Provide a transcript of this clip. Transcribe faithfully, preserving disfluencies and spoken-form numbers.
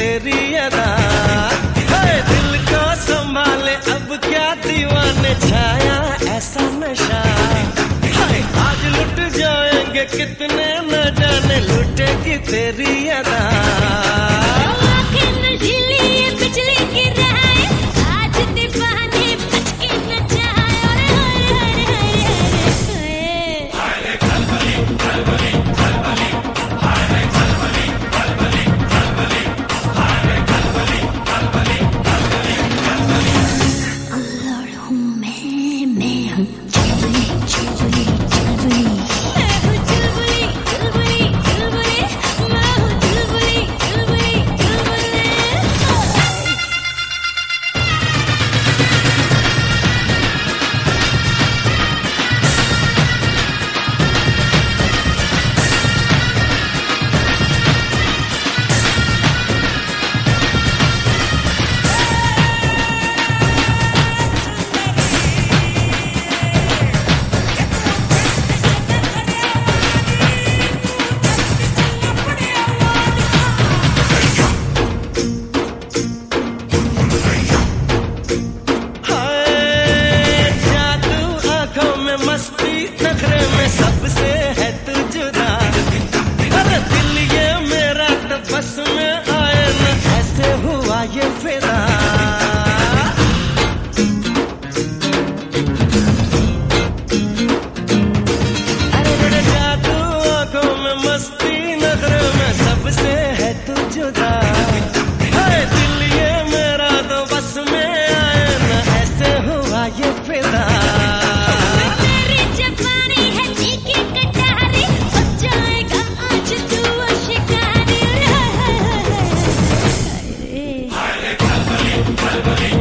तेरी अदा। है दिल को संभाले अब क्या दीवाने छाया ऐसा नशा। है आज लुट जाएंगे कितने न जाने लुटेगी तेरी अदा। नखरे में सबसे है तू जुदा। अरे दिल ये मेरा तो बस में आए न ऐसे हुआ ये फिदा। अरे बड़े जादू आंखों में मस्ती नखरे में सबसे है तू जुदा। अरे दिल ये मेरा तो बस में आए न ऐसे हुआ ये फिदा। Bye.